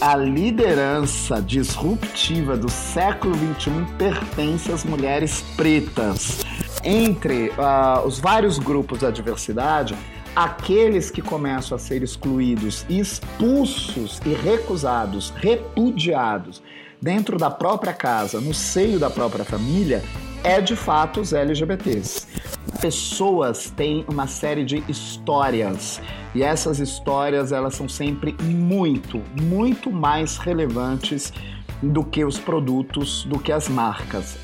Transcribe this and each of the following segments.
a liderança disruptiva do século XXI pertence às mulheres pretas. Entre os vários grupos da diversidade, aqueles que começam a ser excluídos, expulsos e recusados, repudiados dentro da própria casa, no seio da própria família, é de fato os LGBTs. Pessoas têm uma série de histórias e essas histórias elas são sempre muito, muito mais relevantes do que os produtos, do que as marcas.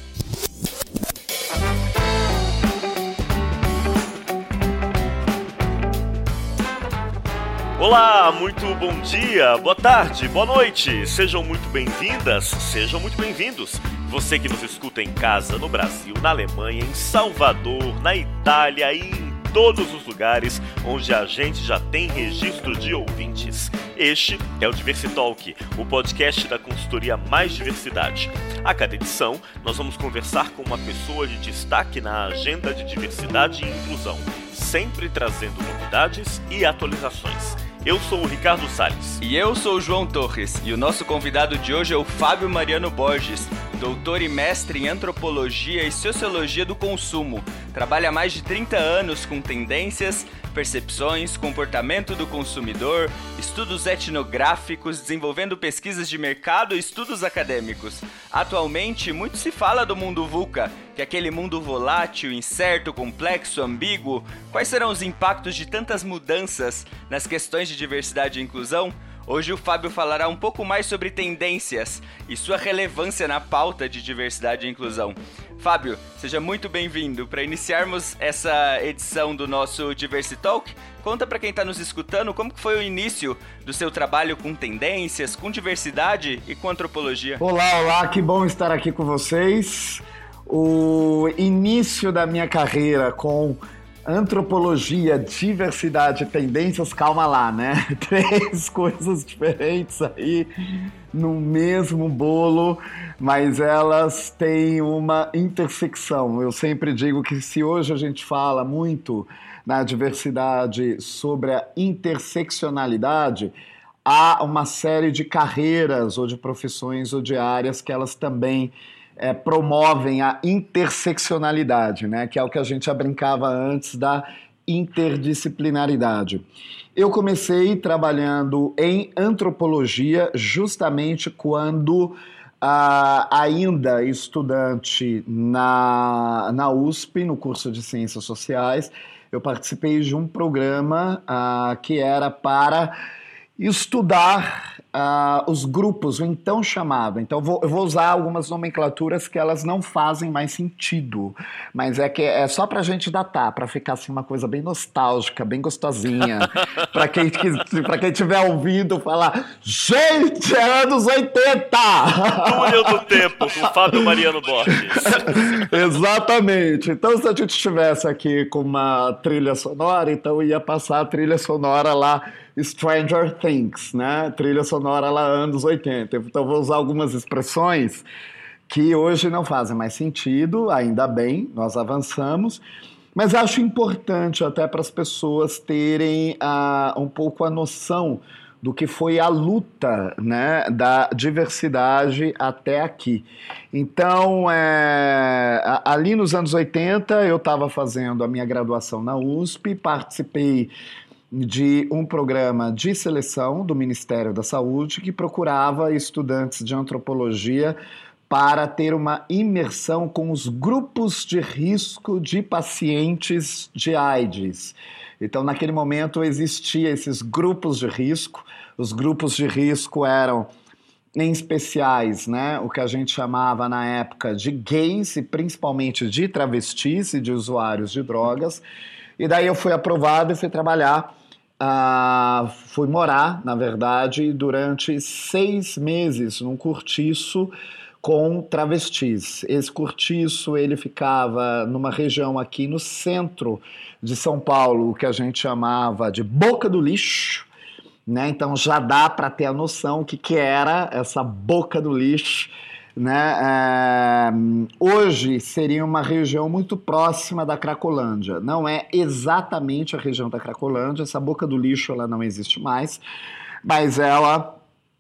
Olá, muito bom dia, boa tarde, boa noite, sejam muito bem-vindas, sejam muito bem-vindos. Você que nos escuta em casa, no Brasil, na Alemanha, em Salvador, na Itália e em todos os lugares onde a gente já tem registro de ouvintes. Este é o Diversitalk, o podcast da consultoria Mais Diversidade. A cada edição, nós vamos conversar com uma pessoa de destaque na agenda de diversidade e inclusão, sempre trazendo novidades e atualizações. Eu sou o Ricardo Salles. E eu sou o João Torres. E o nosso convidado de hoje é o Fábio Mariano Borges, doutor e mestre em Antropologia e Sociologia do Consumo. Trabalha há mais de 30 anos com tendências, percepções, comportamento do consumidor, estudos etnográficos, desenvolvendo pesquisas de mercado e estudos acadêmicos. Atualmente, muito se fala do mundo VUCA, que é aquele mundo volátil, incerto, complexo, ambíguo. Quais serão os impactos de tantas mudanças nas questões de diversidade e inclusão? Hoje o Fábio falará um pouco mais sobre tendências e sua relevância na pauta de diversidade e inclusão. Fábio, seja muito bem-vindo. Para iniciarmos essa edição do nosso Diversitalk, conta para quem está nos escutando como que foi o início do seu trabalho com tendências, com diversidade e com antropologia. Olá, que bom estar aqui com vocês. O início da minha carreira com antropologia, diversidade e tendências, calma lá, né? 3 coisas diferentes aí no mesmo bolo, mas elas têm uma intersecção. Eu sempre digo que se hoje a gente fala muito na diversidade sobre a interseccionalidade, há uma série de carreiras ou de profissões ou de áreas que elas também promovem a interseccionalidade, né? Que é o que a gente já brincava antes da interdisciplinaridade. Eu comecei trabalhando em antropologia justamente quando, ainda estudante na USP, no curso de Ciências Sociais, eu participei de um programa que era para estudar os grupos, o então chamado. Então eu vou usar algumas nomenclaturas que elas não fazem mais sentido, mas é só pra gente datar, pra ficar assim uma coisa bem nostálgica, bem gostosinha, pra quem tiver ouvindo falar, gente, é anos 80! Túnel do Tempo, com Fábio Mariano Borges. Exatamente. Então se a gente estivesse aqui com uma trilha sonora, então ia passar a trilha sonora lá, Stranger Things, né? Trilha sonora lá anos 80. Então vou usar algumas expressões que hoje não fazem mais sentido, ainda bem, nós avançamos, mas acho importante até para as pessoas terem um pouco a noção do que foi a luta, né, da diversidade até aqui. Então, ali nos anos 80, eu estava fazendo a minha graduação na USP, participei de um programa de seleção do Ministério da Saúde que procurava estudantes de antropologia para ter uma imersão com os grupos de risco de pacientes de AIDS. Então, naquele momento, existiam esses grupos de risco. Os grupos de risco eram, em especiais, né, o que a gente chamava na época de gays e principalmente de travestis e de usuários de drogas. E daí eu fui aprovado e fui trabalhar. Fui morar, na verdade, durante 6 meses num cortiço com travestis. Esse cortiço ele ficava numa região aqui no centro de São Paulo, o que a gente chamava de Boca do Lixo, né? Então já dá para ter a noção o que era essa Boca do Lixo, né? Hoje seria uma região muito próxima da Cracolândia. Não é exatamente a região da Cracolândia, essa Boca do Lixo ela não existe mais, mas ela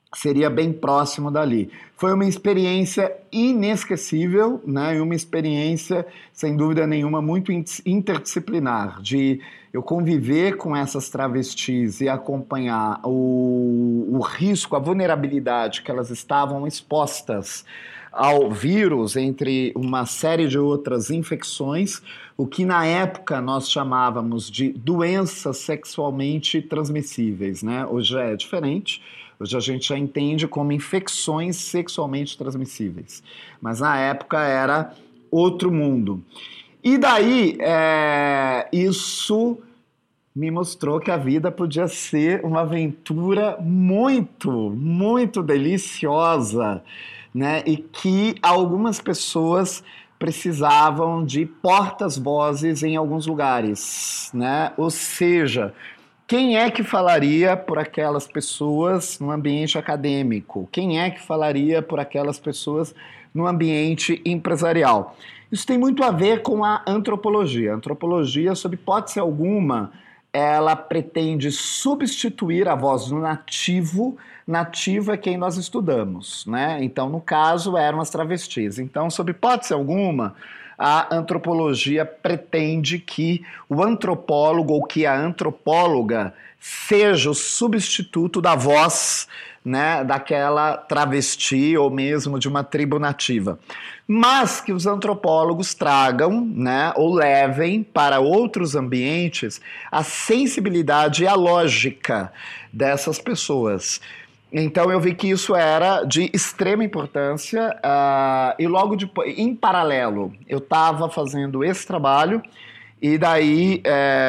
seria bem próximo dali. Foi uma experiência inesquecível, né? E uma experiência, sem dúvida nenhuma, muito interdisciplinar, de eu conviver com essas travestis e acompanhar o risco, a vulnerabilidade que elas estavam expostas ao vírus, entre uma série de outras infecções, o que na época nós chamávamos de doenças sexualmente transmissíveis, né? Hoje é diferente. Hoje a gente já entende como infecções sexualmente transmissíveis. Mas na época era outro mundo. E daí, isso me mostrou que a vida podia ser uma aventura muito, muito deliciosa, né? E que algumas pessoas precisavam de portas-vozes em alguns lugares, né? Ou seja, quem é que falaria por aquelas pessoas no ambiente acadêmico? Quem é que falaria por aquelas pessoas no ambiente empresarial? Isso tem muito a ver com a antropologia. A antropologia, sob hipótese alguma, ela pretende substituir a voz do nativo. Nativo é quem nós estudamos, né? Então, no caso, eram as travestis. Então, sob hipótese alguma, a antropologia pretende que o antropólogo ou que a antropóloga seja o substituto da voz, né, daquela travesti ou mesmo de uma tribo nativa. Mas que os antropólogos tragam, né, ou levem para outros ambientes a sensibilidade e a lógica dessas pessoas. Então eu vi que isso era de extrema importância e logo depois, em paralelo, eu estava fazendo esse trabalho e daí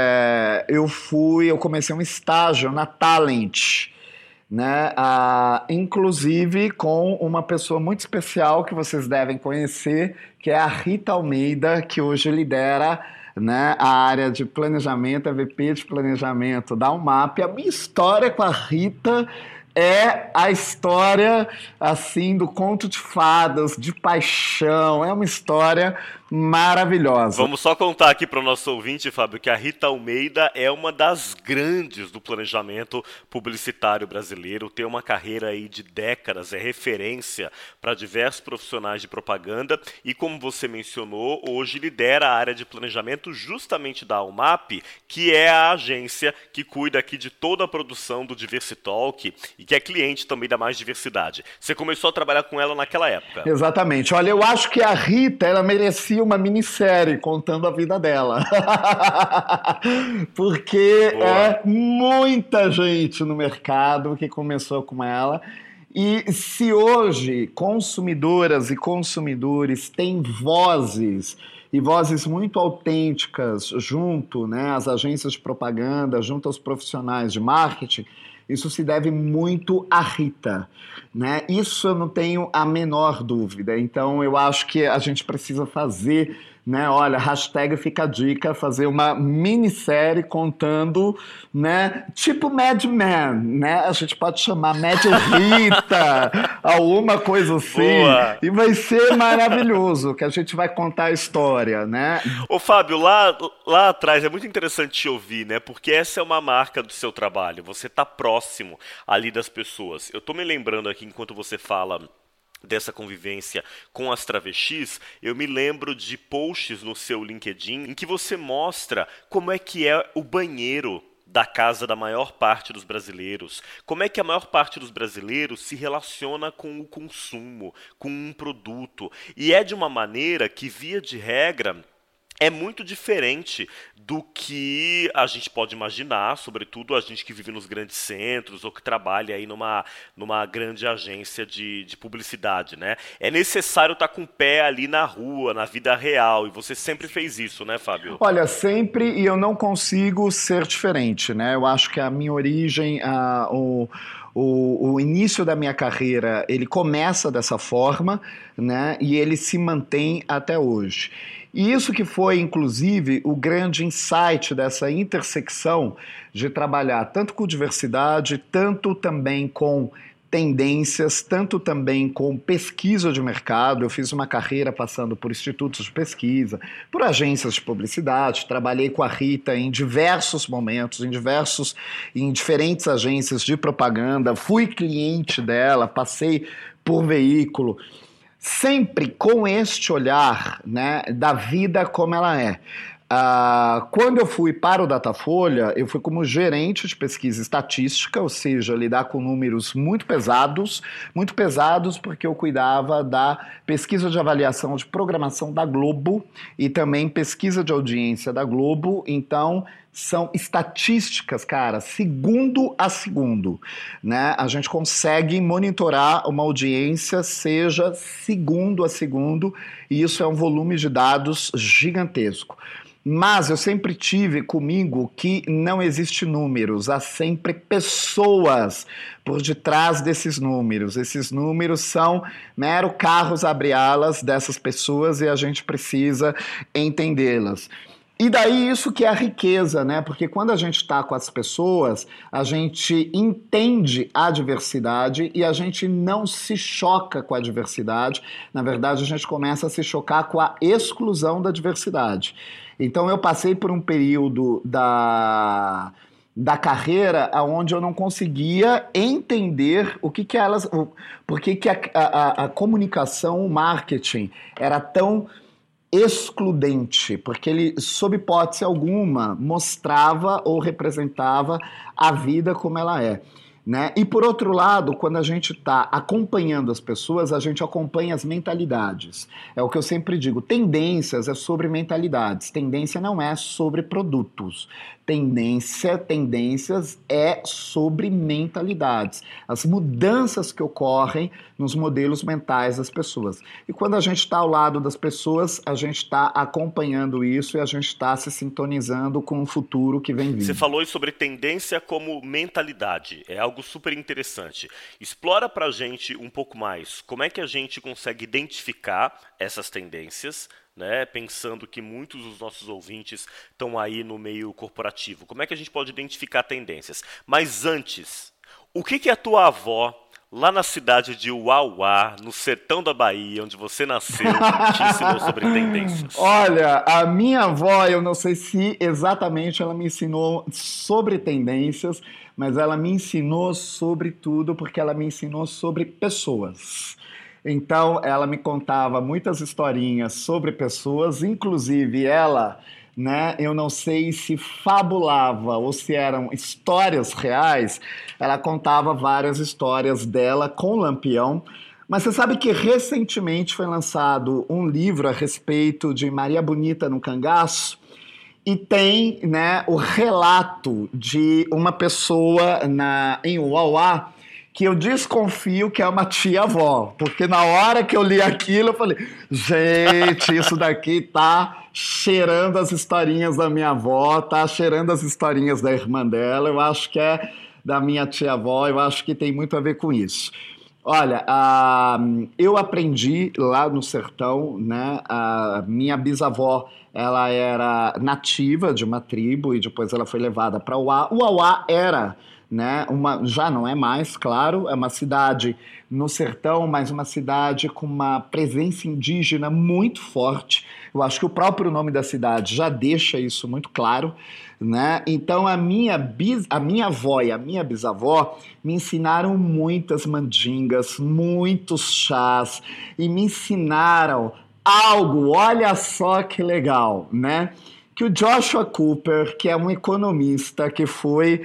eu comecei um estágio na Talent, né? Inclusive com uma pessoa muito especial que vocês devem conhecer, que é a Rita Almeida, que hoje lidera, né, a área de planejamento, a VP de planejamento da UMAP. A minha história com a Rita é a história, assim, do conto de fadas, de paixão. É uma história maravilhosa. Vamos só contar aqui para o nosso ouvinte, Fábio, que a Rita Almeida é uma das grandes do planejamento publicitário brasileiro, tem uma carreira aí de décadas, é referência para diversos profissionais de propaganda e, como você mencionou, hoje lidera a área de planejamento justamente da UMAP, que é a agência que cuida aqui de toda a produção do Diversitalk e que é cliente também da Mais Diversidade. Você começou a trabalhar com ela naquela época. Exatamente. Olha, eu acho que a Rita, ela merecia uma minissérie contando a vida dela. Porque é muita gente no mercado que começou com ela. E se hoje consumidoras e consumidores têm vozes, e vozes muito autênticas junto, né, às agências de propaganda, junto aos profissionais de marketing, isso se deve muito à Rita, né? Isso eu não tenho a menor dúvida. Então eu acho que a gente precisa fazer, né? Olha, hashtag fica a dica, fazer uma minissérie contando, né? Tipo Mad Men, né? A gente pode chamar Mad Rita, alguma coisa assim. Boa. E vai ser maravilhoso, que a gente vai contar a história, né? Ô Fábio, lá atrás é muito interessante te ouvir, né? Porque essa é uma marca do seu trabalho, você tá próximo ali das pessoas. Eu tô me lembrando aqui, enquanto você fala dessa convivência com as travestis, eu me lembro de posts no seu LinkedIn em que você mostra como é que é o banheiro da casa da maior parte dos brasileiros. Como é que a maior parte dos brasileiros se relaciona com o consumo, com um produto. E é de uma maneira que, via de regra, é muito diferente do que a gente pode imaginar, sobretudo a gente que vive nos grandes centros ou que trabalha aí numa grande agência de publicidade, né? É necessário estar com o pé ali na rua, na vida real, e você sempre fez isso, né, Fábio? Olha, sempre, e eu não consigo ser diferente, né? Eu acho que a minha origem, o início da minha carreira, ele começa dessa forma, né? E ele se mantém até hoje. E isso que foi, inclusive, o grande insight dessa intersecção de trabalhar tanto com diversidade, tanto também com tendências, tanto também com pesquisa de mercado. Eu fiz uma carreira passando por institutos de pesquisa, por agências de publicidade, trabalhei com a Rita em diversos momentos, em diferentes agências de propaganda, fui cliente dela, passei por veículo, sempre com este olhar, né, da vida como ela é. Quando eu fui para o Datafolha, eu fui como gerente de pesquisa estatística, ou seja, lidar com números muito pesados porque eu cuidava da pesquisa de avaliação de programação da Globo e também pesquisa de audiência da Globo. Então, são estatísticas, cara, segundo a segundo, né? A gente consegue monitorar uma audiência, seja segundo a segundo, e isso é um volume de dados gigantesco. Mas eu sempre tive comigo que não existe números, há sempre pessoas por detrás desses números. Esses números são mero carros abre alas dessas pessoas e a gente precisa entendê-las. E daí isso que é a riqueza, né? Porque quando a gente está com as pessoas, a gente entende a diversidade e a gente não se choca com a diversidade. Na verdade, a gente começa a se chocar com a exclusão da diversidade. Então eu passei por um período da carreira onde eu não conseguia entender por que a comunicação, o marketing era tão excludente, porque ele, sob hipótese alguma, mostrava ou representava a vida como ela é, né? E por outro lado, quando a gente está acompanhando as pessoas, a gente acompanha as mentalidades. É o que eu sempre digo, tendências é sobre mentalidades, tendência não é sobre produtos. Tendências é sobre mentalidades, as mudanças que ocorrem nos modelos mentais das pessoas. E quando a gente está ao lado das pessoas, a gente está acompanhando isso e a gente está se sintonizando com o futuro que vem vindo. Você falou sobre tendência como mentalidade, é algo super interessante. Explora pra gente um pouco mais como é que a gente consegue identificar essas tendências, né, pensando que muitos dos nossos ouvintes estão aí no meio corporativo. Como é que a gente pode identificar tendências? Mas antes, o que a tua avó, lá na cidade de Uauá, no sertão da Bahia, onde você nasceu, te ensinou sobre tendências? Olha, a minha avó, eu não sei se exatamente ela me ensinou sobre tendências, mas ela me ensinou sobre tudo, porque ela me ensinou sobre pessoas. Então, ela me contava muitas historinhas sobre pessoas, inclusive ela, né, eu não sei se fabulava ou se eram histórias reais, ela contava várias histórias dela com Lampião, mas você sabe que recentemente foi lançado um livro a respeito de Maria Bonita no Cangaço, e tem, né, o relato de uma pessoa em Uauá, que eu desconfio que é uma tia-avó, porque na hora que eu li aquilo, eu falei, gente, isso daqui tá cheirando as historinhas da minha avó, tá cheirando as historinhas da irmã dela, eu acho que é da minha tia-avó, eu acho que tem muito a ver com isso. Olha, eu aprendi lá no sertão, né, a minha bisavó, ela era nativa de uma tribo e depois ela foi levada para Uauá. Uauá era, né, já não é mais, claro, é uma cidade no sertão, mas uma cidade com uma presença indígena muito forte. Eu acho que o próprio nome da cidade já deixa isso muito claro, né? Então a minha avó e a minha bisavó me ensinaram muitas mandingas, muitos chás e me ensinaram algo, olha só que legal, né? Que o Joshua Cooper, que é um economista que foi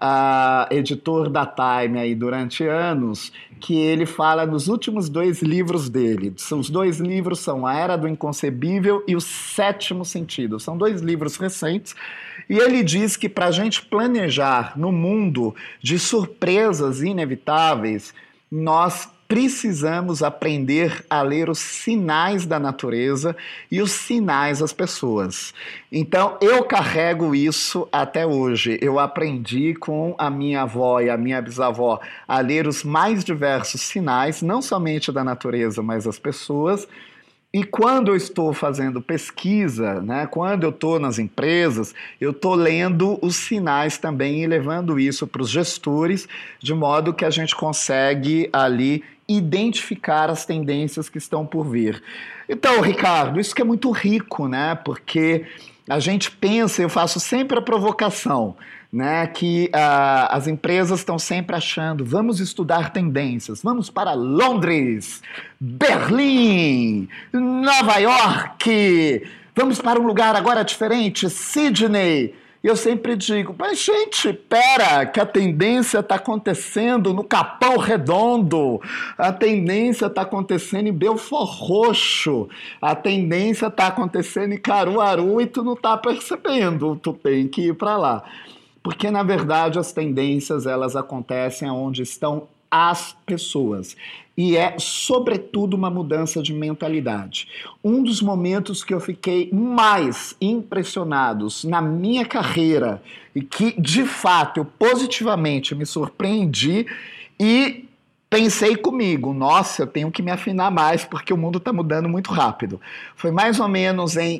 editor da Time aí durante anos, que ele fala nos últimos 2 livros dele. Os 2 livros são A Era do Inconcebível e O Sétimo Sentido. São 2 livros recentes. E ele diz que para a gente planejar no mundo de surpresas inevitáveis, nós precisamos aprender a ler os sinais da natureza e os sinais das pessoas. Então, eu carrego isso até hoje. Eu aprendi com a minha avó e a minha bisavó a ler os mais diversos sinais, não somente da natureza, mas das pessoas. E quando eu estou fazendo pesquisa, né, quando eu estou nas empresas, eu estou lendo os sinais também e levando isso para os gestores, de modo que a gente consegue ali identificar as tendências que estão por vir. Então, Ricardo, isso que é muito rico, né? Porque a gente pensa, eu faço sempre a provocação, né, que as empresas estão sempre achando, vamos estudar tendências, vamos para Londres, Berlim, Nova York, vamos para um lugar agora diferente, Sydney. E eu sempre digo, mas gente, pera, que a tendência está acontecendo no Capão Redondo, a tendência está acontecendo em Belford Roxo, a tendência está acontecendo em Caruaru e tu não está percebendo, tu tem que ir para lá. Porque, na verdade, as tendências, elas acontecem onde estão as pessoas. E é, sobretudo, uma mudança de mentalidade. Um dos momentos que eu fiquei mais impressionados na minha carreira e que, de fato, eu positivamente me surpreendi e pensei comigo, nossa, eu tenho que me afinar mais porque o mundo está mudando muito rápido. Foi mais ou menos em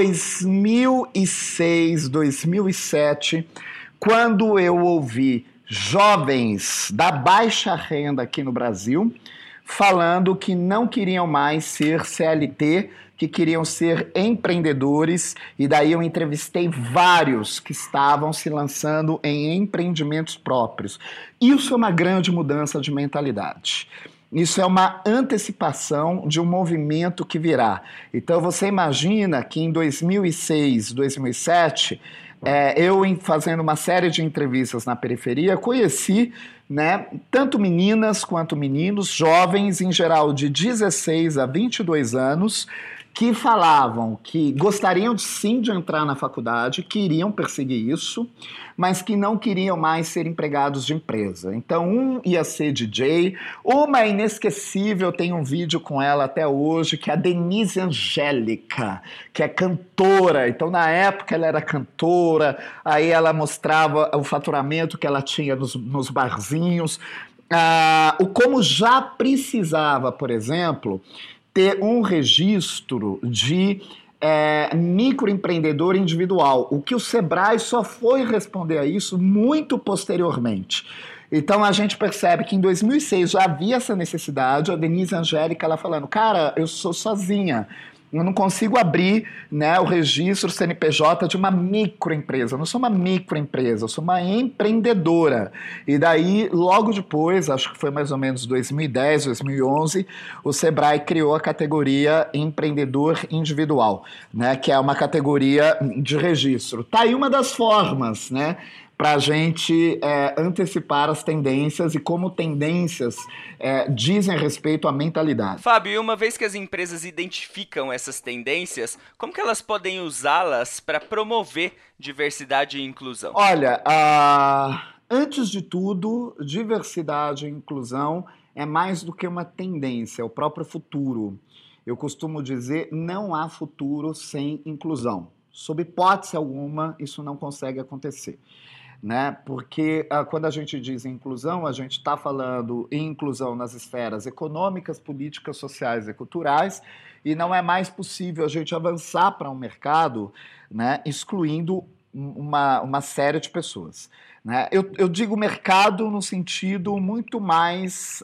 2006, 2007... quando eu ouvi jovens da baixa renda aqui no Brasil falando que não queriam mais ser CLT, que queriam ser empreendedores, e daí eu entrevistei vários que estavam se lançando em empreendimentos próprios. Isso é uma grande mudança de mentalidade. Isso é uma antecipação de um movimento que virá. Então você imagina que em 2006, 2007... eu, fazendo uma série de entrevistas na periferia, conheci, né, tanto meninas quanto meninos, jovens, em geral de 16 a 22 anos, que falavam que gostariam sim de entrar na faculdade, queriam perseguir isso, mas que não queriam mais ser empregados de empresa. Então, um ia ser DJ, uma inesquecível, tem um vídeo com ela até hoje, que é a Denise Angélica, que é cantora. Então, na época, ela era cantora, aí ela mostrava o faturamento que ela tinha nos barzinhos, o como já precisava, por exemplo, ter um registro de microempreendedor individual. O que o Sebrae só foi responder a isso muito posteriormente. Então a gente percebe que em 2006 já havia essa necessidade, a Denise Angélica ela falando, cara, eu sou sozinha, eu não consigo abrir, né, o registro CNPJ de uma microempresa. Eu não sou uma microempresa, eu sou uma empreendedora. E daí, logo depois, acho que foi mais ou menos 2010, 2011, o Sebrae criou a categoria empreendedor individual, né, que é uma categoria de registro. Tá aí uma das formas, né, para a gente antecipar as tendências e como tendências dizem respeito à mentalidade. Fábio, uma vez que as empresas identificam essas tendências, como que elas podem usá-las para promover diversidade e inclusão? Olha, antes de tudo, diversidade e inclusão é mais do que uma tendência, é o próprio futuro. Eu costumo dizer, não há futuro sem inclusão. Sob hipótese alguma, isso não consegue acontecer. Né? Porque quando a gente diz inclusão, a gente está falando em inclusão nas esferas econômicas, políticas, sociais e culturais, e não é mais possível a gente avançar para um mercado, né, excluindo uma série de pessoas. Né? Eu digo mercado no sentido muito mais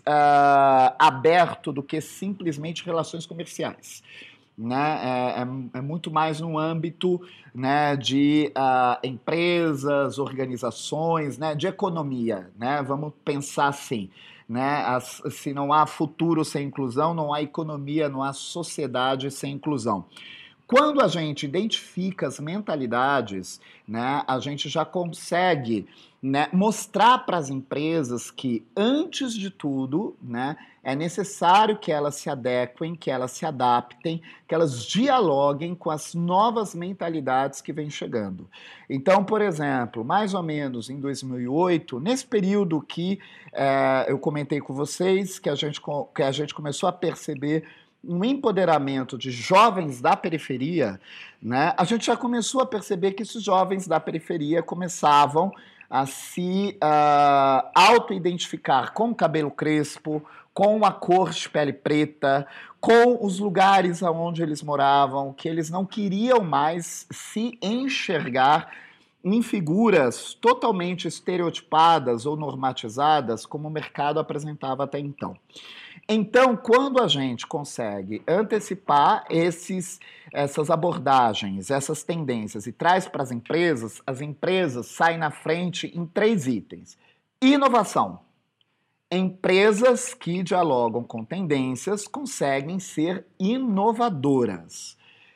aberto do que simplesmente relações comerciais. Né? É muito mais no âmbito, né, de empresas, organizações, né, de economia. Né? Vamos pensar assim. Né? Se não há futuro sem inclusão, não há economia, não há sociedade sem inclusão. Quando a gente identifica as mentalidades, né, a gente já consegue, né, mostrar para as empresas que, antes de tudo, né, é necessário que elas se adequem, que elas se adaptem, que elas dialoguem com as novas mentalidades que vêm chegando. Então, por exemplo, mais ou menos em 2008, nesse período que eu comentei com vocês, que a gente começou a perceber um empoderamento de jovens da periferia, né, a gente já começou a perceber que esses jovens da periferia começavam a se auto-identificar com o cabelo crespo, com a cor de pele preta, com os lugares onde eles moravam, que eles não queriam mais se enxergar em figuras totalmente estereotipadas ou normatizadas como o mercado apresentava até então. Então, quando a gente consegue antecipar essas abordagens, essas tendências e traz para as empresas saem na frente em 3 itens. Inovação. Empresas que dialogam com tendências conseguem ser inovadoras.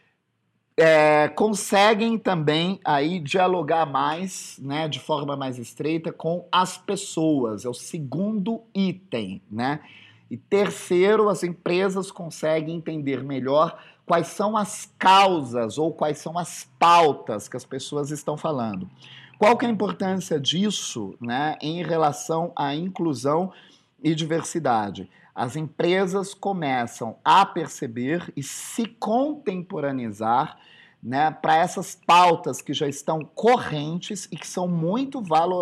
Conseguem também aí dialogar mais, né, de forma mais estreita com as pessoas. É o segundo item, né? E terceiro, as empresas conseguem entender melhor quais são as causas ou quais são as pautas que as pessoas estão falando. Qual que é a importância disso, né, em relação à inclusão e diversidade? As empresas começam a perceber e se contemporaneizar, né, para essas pautas que já estão correntes e que são muito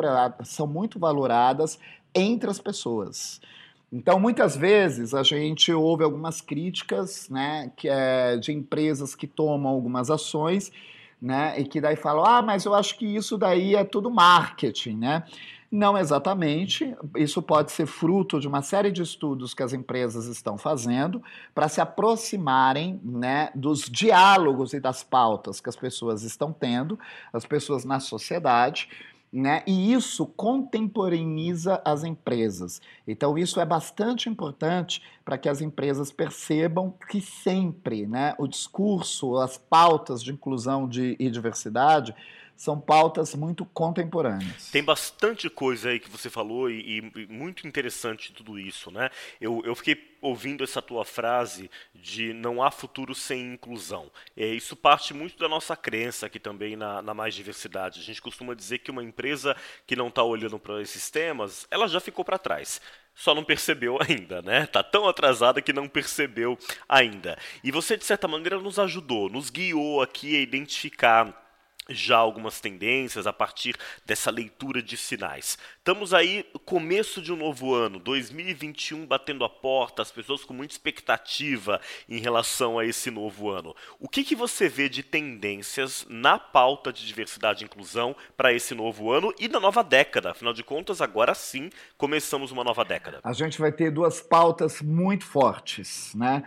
valoradas entre as pessoas. Então, muitas vezes, a gente ouve algumas críticas, né, de empresas que tomam algumas ações, né, e que daí falam, mas eu acho que isso daí é tudo marketing, né? Não exatamente, isso pode ser fruto de uma série de estudos que as empresas estão fazendo para se aproximarem, né, dos diálogos e das pautas que as pessoas estão tendo, as pessoas na sociedade, né? E isso contemporaneiza as empresas. Então, isso é bastante importante para que as empresas percebam que sempre, né, o discurso, as pautas de inclusão e diversidade são pautas muito contemporâneas. Tem bastante coisa aí que você falou e muito interessante tudo isso, né? Eu fiquei ouvindo essa tua frase de não há futuro sem inclusão. Isso parte muito da nossa crença aqui também na Mais Diversidade. A gente costuma dizer que uma empresa que não está olhando para esses temas, ela já ficou para trás. Só não percebeu ainda, né? Tá tão atrasada que não percebeu ainda. E você, de certa maneira, nos ajudou, nos guiou aqui a identificar já algumas tendências a partir dessa leitura de sinais. Estamos aí, começo de um novo ano, 2021 batendo a porta, as pessoas com muita expectativa em relação a esse novo ano. O que você vê de tendências na pauta de diversidade e inclusão para esse novo ano e na nova década? Afinal de contas, agora sim, começamos uma nova década. A gente vai ter 2 pautas muito fortes, né?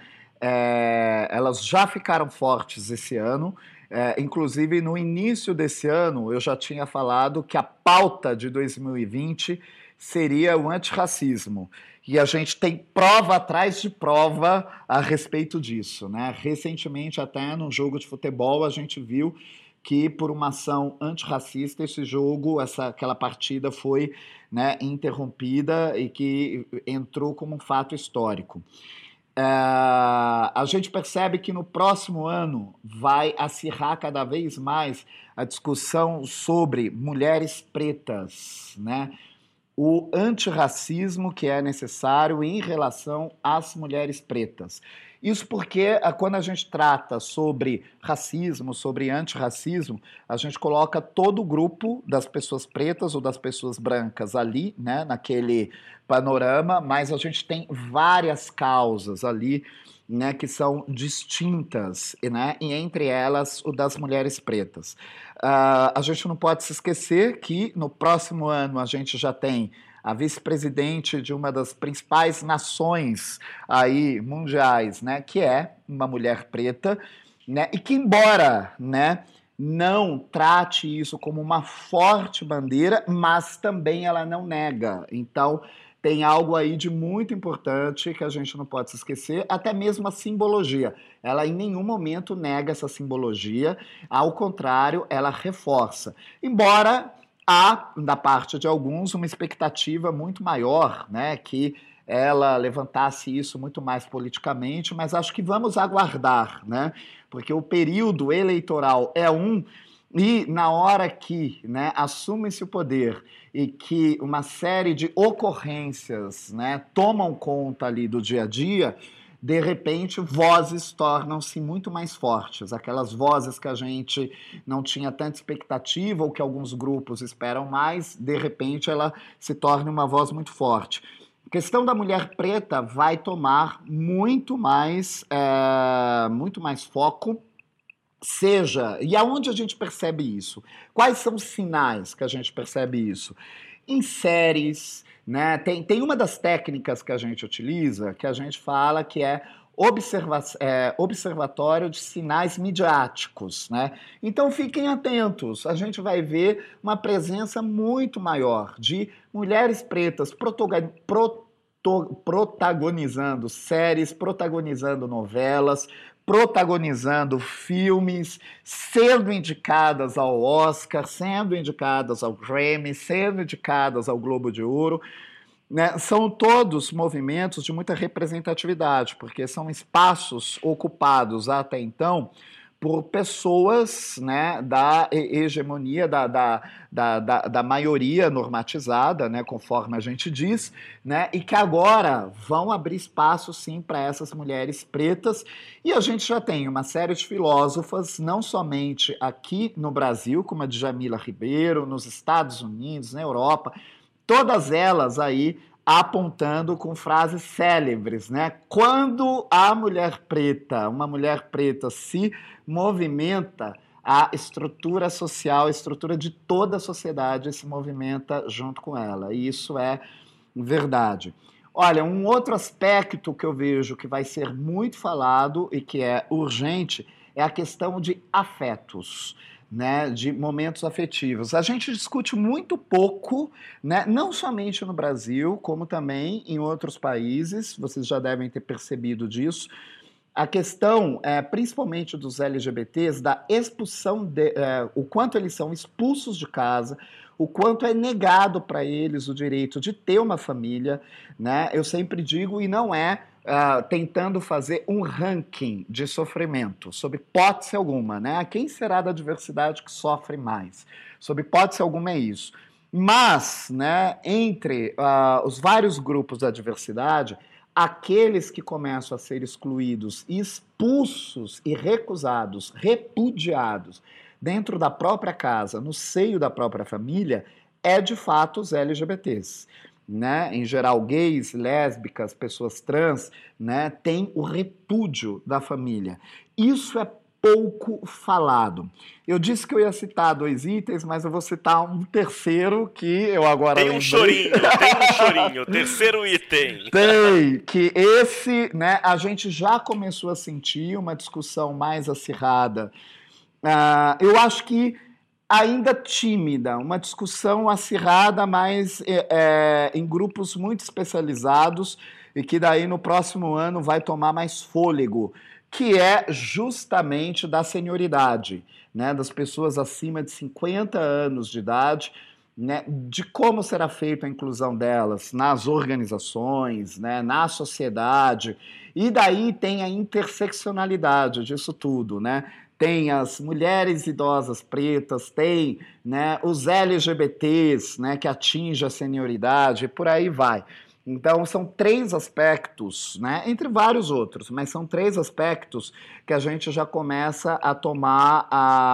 Elas já ficaram fortes esse ano. Inclusive, no início desse ano, eu já tinha falado que a pauta de 2020 seria o antirracismo. E a gente tem prova atrás de prova a respeito disso, né? Recentemente, até num jogo de futebol, a gente viu que, por uma ação antirracista, esse jogo, aquela partida foi, né, interrompida e que entrou como um fato histórico. A gente percebe que no próximo ano vai acirrar cada vez mais a discussão sobre mulheres pretas, né? O antirracismo que é necessário em relação às mulheres pretas. Isso porque quando a gente trata sobre racismo, sobre antirracismo, a gente coloca todo o grupo das pessoas pretas ou das pessoas brancas ali, né, naquele panorama, mas a gente tem várias causas ali, né, que são distintas, né, e entre elas o das mulheres pretas. A gente não pode se esquecer que no próximo ano a gente já tem a vice-presidente de uma das principais nações aí mundiais, né, que é uma mulher preta, né, e que embora, né, não trate isso como uma forte bandeira, mas também ela não nega. Então, tem algo aí de muito importante que a gente não pode se esquecer, até mesmo a simbologia. Ela em nenhum momento nega essa simbologia, ao contrário, ela reforça. Embora há, da parte de alguns, uma expectativa muito maior, né, que ela levantasse isso muito mais politicamente, mas acho que vamos aguardar, né, porque o período eleitoral é e na hora que, né, assume-se o poder e que uma série de ocorrências, né, tomam conta ali do dia a dia, de repente, vozes tornam-se muito mais fortes. Aquelas vozes que a gente não tinha tanta expectativa ou que alguns grupos esperam mais, de repente ela se torna uma voz muito forte. A questão da mulher preta vai tomar muito mais foco, e aonde a gente percebe isso? Quais são os sinais que a gente percebe isso? Em séries, né? Tem uma das técnicas que a gente utiliza, que a gente fala que é observatório de sinais midiáticos, né? Então fiquem atentos, a gente vai ver uma presença muito maior de mulheres pretas protagonizando séries, protagonizando novelas, protagonizando filmes, sendo indicadas ao Oscar, sendo indicadas ao Grammy, sendo indicadas ao Globo de Ouro. Né? São todos movimentos de muita representatividade, porque são espaços ocupados até então por pessoas, né, da hegemonia, da maioria normatizada, né, conforme a gente diz, né, e que agora vão abrir espaço, sim, para essas mulheres pretas. E a gente já tem uma série de filósofas, não somente aqui no Brasil, como a Djamila Ribeiro, nos Estados Unidos, na Europa, todas elas aí apontando com frases célebres, né? Quando uma mulher preta se movimenta, a estrutura social, a estrutura de toda a sociedade se movimenta junto com ela. E isso é verdade. Olha, um outro aspecto que eu vejo que vai ser muito falado e que é urgente é a questão de afetos. Né, de momentos afetivos. A gente discute muito pouco, né, não somente no Brasil, como também em outros países, vocês já devem ter percebido disso, a questão, principalmente dos LGBTs, da expulsão, o quanto eles são expulsos de casa, o quanto é negado para eles o direito de ter uma família, né? Eu sempre digo, e não é tentando fazer um ranking de sofrimento, sob hipótese alguma, né? Quem será da diversidade que sofre mais? Sob hipótese alguma é isso. Mas, né, entre os vários grupos da diversidade, aqueles que começam a ser excluídos, expulsos e recusados, repudiados dentro da própria casa, no seio da própria família, é de fato os LGBTs. Né? Em geral, gays, lésbicas, pessoas trans, né, têm o repúdio da família. Isso é pouco falado. Eu disse que eu ia citar 2 itens, mas eu vou citar um terceiro que eu agora lembrei. Tem um chorinho, terceiro item. Tem, que esse, né, a gente já começou a sentir uma discussão mais acirrada. Eu acho que ainda tímida, uma discussão acirrada, mas em grupos muito especializados e que daí no próximo ano vai tomar mais fôlego, que é justamente da senioridade, né, das pessoas acima de 50 anos de idade, né, de como será feita a inclusão delas nas organizações, né, na sociedade, e daí tem a interseccionalidade disso tudo, né? Tem as mulheres idosas pretas, tem, né, os LGBTs, né, que atingem a senioridade, e por aí vai. Então, são 3 aspectos, né, entre vários outros, mas são 3 aspectos que a gente já começa a tomar,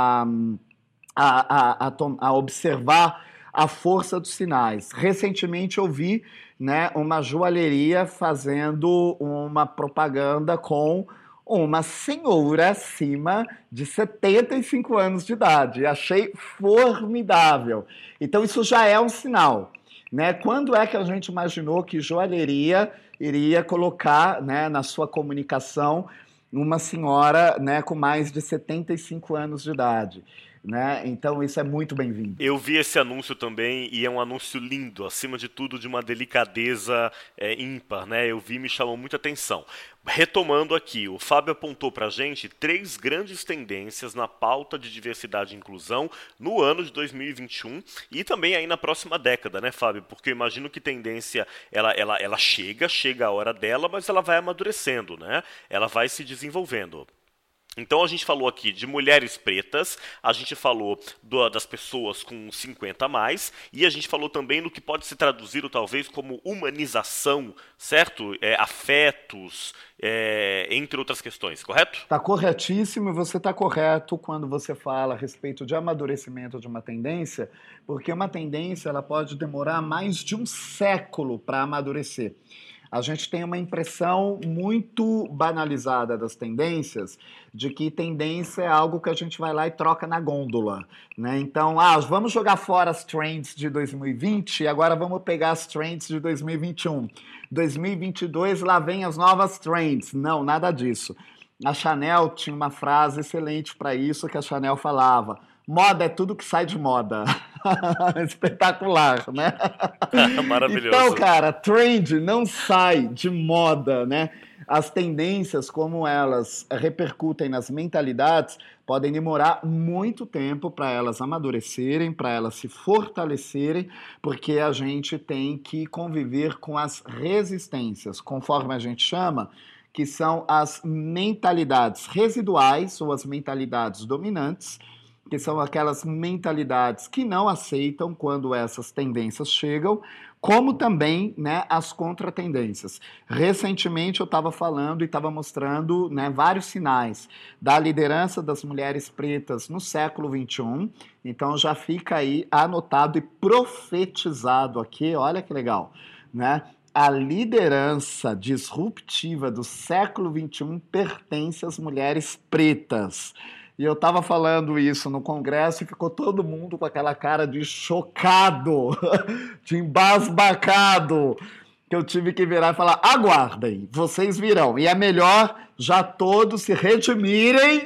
a observar a força dos sinais. Recentemente eu vi, né, uma joalheria fazendo uma propaganda com uma senhora acima de 75 anos de idade. Achei formidável. Então isso já é um sinal, né? Quando é que a gente imaginou que joalheria iria colocar, né, na sua comunicação uma senhora, né, com mais de 75 anos de idade? Né? Então isso é muito bem-vindo. Eu vi esse anúncio também e é um anúncio lindo, acima de tudo de uma delicadeza ímpar, né? Eu vi e me chamou muita atenção. Retomando aqui, o Fábio apontou pra gente 3 grandes tendências na pauta de diversidade e inclusão no ano de 2021 e também aí na próxima década, né, Fábio? Porque eu imagino que tendência, ela chega a hora dela, mas ela vai amadurecendo, né? Ela vai se desenvolvendo. Então a gente falou aqui de mulheres pretas, a gente falou das pessoas com 50 a mais, e a gente falou também no que pode se traduzir, ou talvez, como humanização, certo? Afetos, entre outras questões, correto? Está corretíssimo, e você está correto quando você fala a respeito de amadurecimento de uma tendência, porque uma tendência ela pode demorar mais de um século para amadurecer. A gente tem uma impressão muito banalizada das tendências, de que tendência é algo que a gente vai lá e troca na gôndola, né? Então, vamos jogar fora as trends de 2020 e agora vamos pegar as trends de 2021. 2022, lá vem as novas trends. Não, nada disso. A Chanel tinha uma frase excelente para isso, que a Chanel falava: moda é tudo que sai de moda. Espetacular, né? Maravilhoso. Então, cara, trend não sai de moda, né? As tendências, como elas repercutem nas mentalidades, podem demorar muito tempo para elas amadurecerem, para elas se fortalecerem, porque a gente tem que conviver com as resistências, conforme a gente chama, que são as mentalidades residuais ou as mentalidades dominantes, que são aquelas mentalidades que não aceitam quando essas tendências chegam, como também, né, as contratendências. Recentemente eu estava falando e estava mostrando, né, vários sinais da liderança das mulheres pretas no século XXI, então já fica aí anotado e profetizado aqui, olha que legal, né? A liderança disruptiva do século XXI pertence às mulheres pretas. E eu estava falando isso no congresso e ficou todo mundo com aquela cara de chocado, de embasbacado, que eu tive que virar e falar: aguardem, vocês virão. E é melhor já todos se redimirem,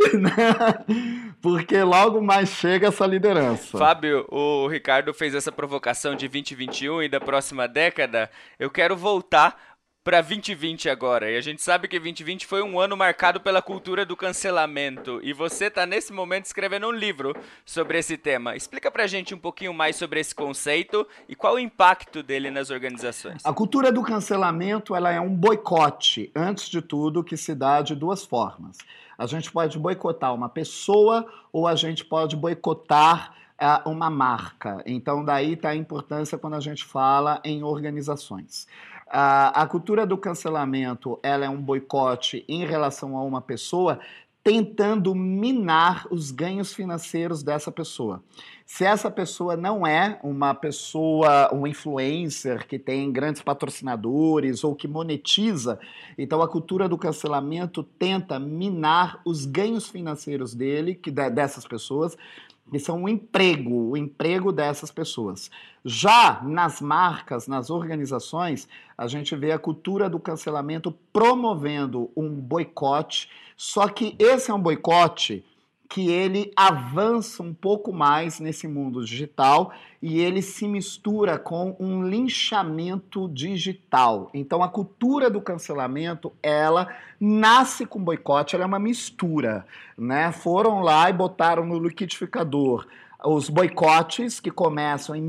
né? Porque logo mais chega essa liderança. Fábio, o Ricardo fez essa provocação de 2021 e da próxima década. Eu quero voltar para 2020 agora, e a gente sabe que 2020 foi um ano marcado pela cultura do cancelamento, e você está nesse momento escrevendo um livro sobre esse tema. Explica pra gente um pouquinho mais sobre esse conceito e qual o impacto dele nas organizações. A cultura do cancelamento ela é um boicote, antes de tudo, que se dá de duas formas. A gente pode boicotar uma pessoa ou a gente pode boicotar uma marca. Então daí está a importância quando a gente fala em organizações. A cultura do cancelamento ela é um boicote em relação a uma pessoa, tentando minar os ganhos financeiros dessa pessoa. Se essa pessoa não é uma pessoa, um influencer que tem grandes patrocinadores ou que monetiza, então a cultura do cancelamento tenta minar os ganhos financeiros dele, dessas pessoas, que são o emprego dessas pessoas. Já nas marcas, nas organizações, a gente vê a cultura do cancelamento promovendo um boicote, só que esse é um boicote que ele avança um pouco mais nesse mundo digital e ele se mistura com um linchamento digital. Então a cultura do cancelamento, ela nasce com boicote, ela é uma mistura, né? Foram lá e botaram no liquidificador os boicotes que começam em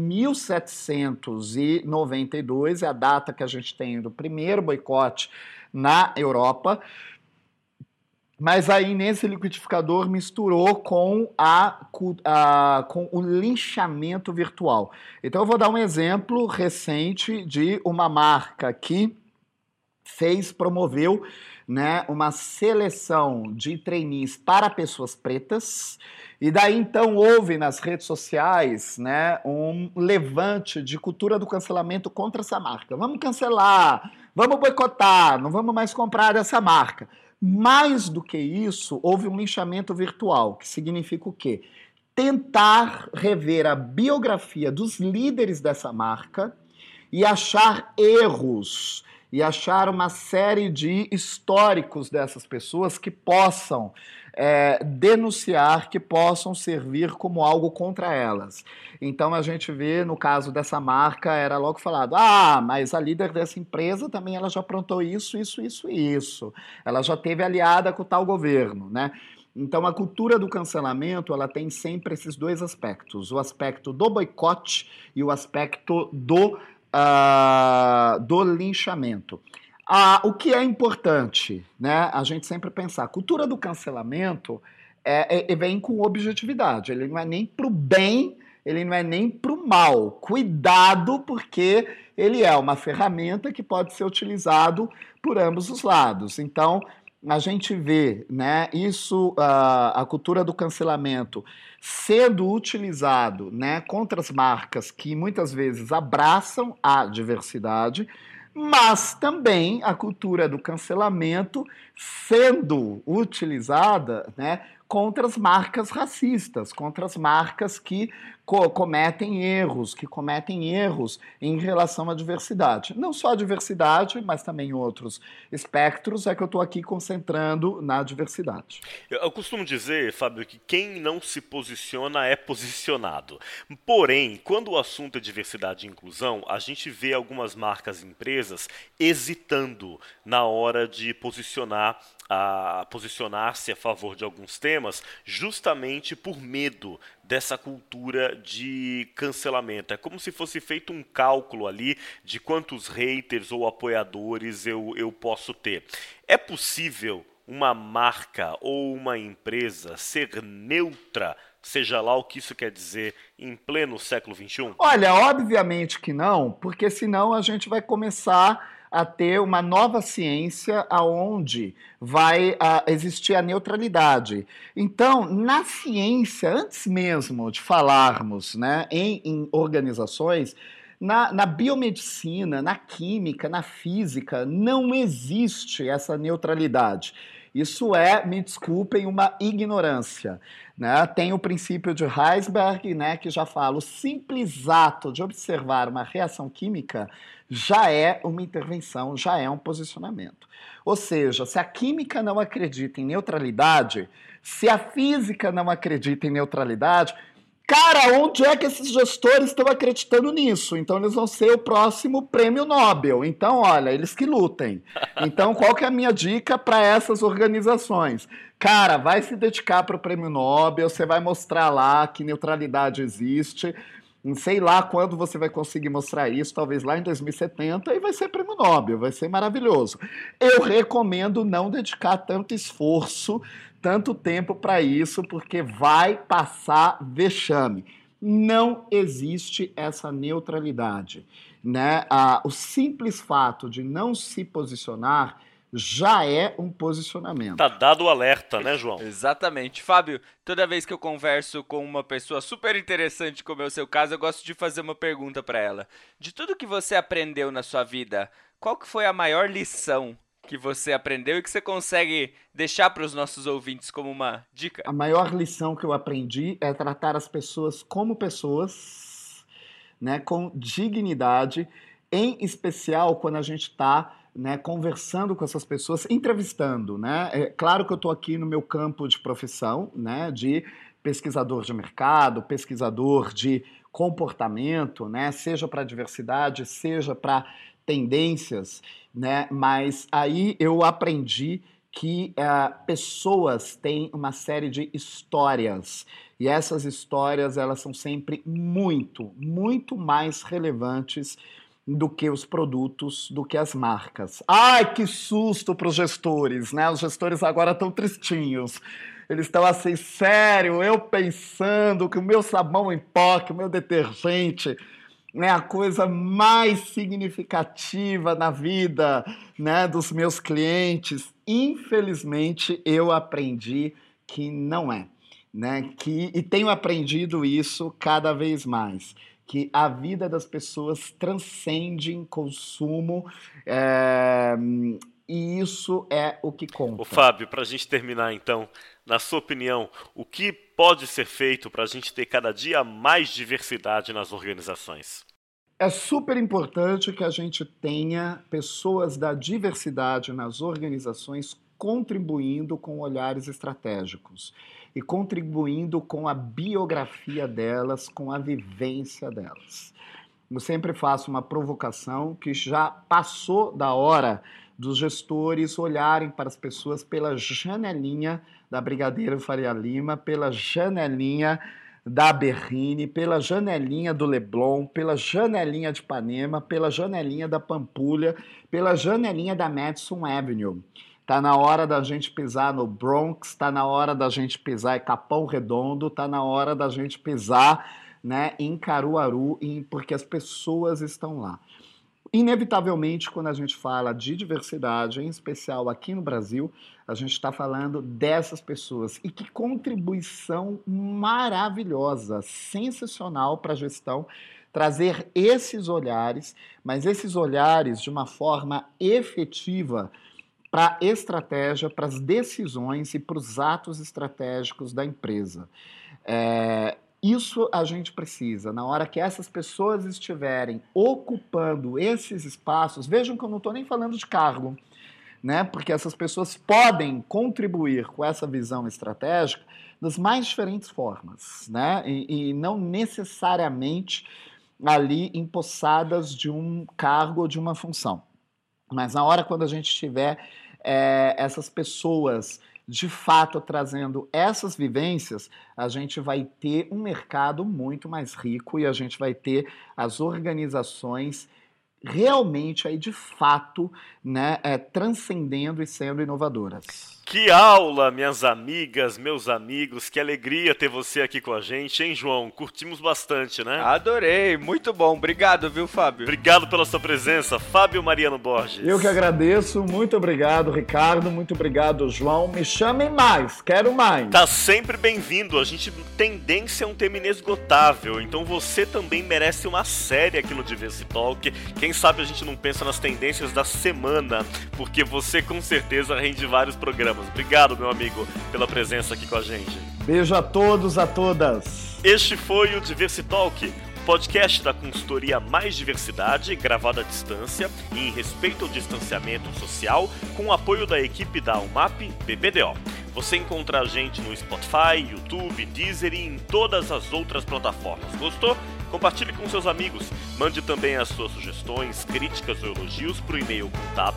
1792, é a data que a gente tem do primeiro boicote na Europa. Mas aí, nesse liquidificador, misturou com o linchamento virtual. Então, eu vou dar um exemplo recente de uma marca que promoveu, né, uma seleção de trainees para pessoas pretas. E daí, então, houve nas redes sociais, né, um levante de cultura do cancelamento contra essa marca. Vamos cancelar, vamos boicotar, não vamos mais comprar dessa marca. Mais do que isso, houve um linchamento virtual, que significa o quê? Tentar rever a biografia dos líderes dessa marca e achar erros, e achar uma série de históricos dessas pessoas que possam denunciar, que possam servir como algo contra elas. Então a gente vê, no caso dessa marca, era logo falado: mas a líder dessa empresa também ela já aprontou isso. Ela já teve aliada com o tal governo, né? Então a cultura do cancelamento, ela tem sempre esses dois aspectos, o aspecto do boicote e o aspecto do linchamento. O que é importante, né? A gente sempre pensar, a cultura do cancelamento vem com objetividade, ele não é nem para o bem, ele não é nem para o mal. Cuidado, porque ele é uma ferramenta que pode ser utilizado por ambos os lados. Então, a gente vê, né, isso, a cultura do cancelamento sendo utilizado, né, contra as marcas que muitas vezes abraçam a diversidade, mas também a cultura do cancelamento sendo utilizada, né, contra as marcas racistas, contra as marcas que cometem erros em relação à diversidade. Não só a diversidade, mas também outros espectros, é que eu estou aqui concentrando na diversidade. Eu costumo dizer, Fábio, que quem não se posiciona é posicionado. Porém, quando o assunto é diversidade e inclusão, a gente vê algumas marcas e empresas hesitando na hora de posicionar-se a favor de alguns temas, justamente por medo dessa cultura de cancelamento. É como se fosse feito um cálculo ali de quantos haters ou apoiadores eu posso ter. É possível uma marca ou uma empresa ser neutra, seja lá o que isso quer dizer, em pleno século XXI? Olha, obviamente que não, porque senão a gente vai começar a ter uma nova ciência aonde vai existir a neutralidade. Então, na ciência, antes mesmo de falarmos, né, em organizações, na biomedicina, na química, na física, não existe essa neutralidade. Isso é, me desculpem, uma ignorância. Né? Tem o princípio de Heisenberg, né, que já fala, o simples ato de observar uma reação química já é uma intervenção, já é um posicionamento. Ou seja, se a química não acredita em neutralidade, se a física não acredita em neutralidade, cara, onde é que esses gestores estão acreditando nisso? Então eles vão ser o próximo prêmio Nobel. Então, olha, eles que lutem. Então, qual que é a minha dica para essas organizações? Cara, vai se dedicar para o prêmio Nobel, você vai mostrar lá que neutralidade existe. Não sei lá quando você vai conseguir mostrar isso, talvez lá em 2070, e vai ser prêmio Nobel, vai ser maravilhoso. Eu recomendo não dedicar tanto esforço, tanto tempo para isso, porque vai passar vexame. Não existe essa neutralidade, né? O simples fato de não se posicionar já é um posicionamento. Tá dado o alerta, né, João? Exatamente. Fábio, toda vez que eu converso com uma pessoa super interessante, como é o seu caso, eu gosto de fazer uma pergunta para ela. De tudo que você aprendeu na sua vida, qual que foi a maior lição que você aprendeu e que você consegue deixar para os nossos ouvintes como uma dica? A maior lição que eu aprendi é tratar as pessoas como pessoas, né, com dignidade, em especial quando a gente está, né, conversando com essas pessoas, entrevistando, né? É claro que eu estou aqui no meu campo de profissão, né, de pesquisador de mercado, pesquisador de comportamento, né, seja para diversidade, seja para tendências, né? Mas aí eu aprendi que pessoas têm uma série de histórias e essas histórias elas são sempre muito, muito mais relevantes do que os produtos, do que as marcas. Ai, que susto para os gestores, né? Os gestores agora estão tristinhos. Eles estão assim, sério, eu pensando que o meu sabão em pó, que o meu detergente é a coisa mais significativa na vida, né, dos meus clientes. Infelizmente, eu aprendi que não é, né? E tenho aprendido isso cada vez mais, que a vida das pessoas transcende em consumo, e isso é o que conta. Ô Fábio, para a gente terminar então, na sua opinião, o que pode ser feito para a gente ter cada dia mais diversidade nas organizações? É super importante que a gente tenha pessoas da diversidade nas organizações contribuindo com olhares estratégicos e contribuindo com a biografia delas, com a vivência delas. Eu sempre faço uma provocação que já passou da hora dos gestores olharem para as pessoas pela janelinha da Brigadeiro Faria Lima, pela janelinha da Berrini, pela janelinha do Leblon, pela janelinha de Ipanema, pela janelinha da Pampulha, pela janelinha da Madison Avenue. Tá na hora da gente pisar no Bronx, tá na hora da gente pisar em Capão Redondo, tá na hora da gente pisar, né, em Caruaru, porque as pessoas estão lá. Inevitavelmente, quando a gente fala de diversidade, em especial aqui no Brasil, a gente está falando dessas pessoas. E que contribuição maravilhosa, sensacional para a gestão, trazer esses olhares, mas esses olhares de uma forma efetiva para a estratégia, para as decisões e para os atos estratégicos da empresa. Isso a gente precisa. Na hora que essas pessoas estiverem ocupando esses espaços, vejam que eu não estou nem falando de cargo, né? Porque essas pessoas podem contribuir com essa visão estratégica das mais diferentes formas, né? E não necessariamente ali empossadas de um cargo ou de uma função. Mas na hora quando a gente tiver essas pessoas de fato trazendo essas vivências, a gente vai ter um mercado muito mais rico e a gente vai ter as organizações realmente aí de fato, né, transcendendo e sendo inovadoras. Que aula, minhas amigas, meus amigos, que alegria ter você aqui com a gente, hein, João? Curtimos bastante, né? Adorei, muito bom. Obrigado, viu, Fábio? Obrigado pela sua presença, Fábio Mariano Borges. Eu que agradeço, muito obrigado, Ricardo, muito obrigado, João. Me chamem mais, quero mais. Tá sempre bem-vindo, a gente tendência é um tema inesgotável, então você também merece uma série aqui no Diversity Talk. Quem sabe a gente não pensa nas tendências da semana, porque você com certeza rende vários programas. Obrigado, meu amigo, pela presença aqui com a gente. Beijo a todos, a todas. Este foi o Diversity Talk, podcast da consultoria Mais Diversidade, gravado à distância e em respeito ao distanciamento social, com o apoio da equipe da UMAP BBDO. Você encontra a gente no Spotify, YouTube, Deezer e em todas as outras plataformas. Gostou? Compartilhe com seus amigos. Mande também as suas sugestões, críticas ou elogios para o e-mail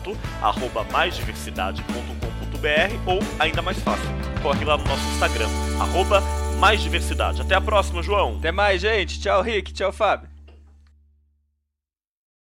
contato@maisdiversidade.com.br ou, ainda mais fácil, corre lá no nosso Instagram, @maisdiversidade. Até a próxima, João. Até mais, gente. Tchau, Rick. Tchau, Fábio.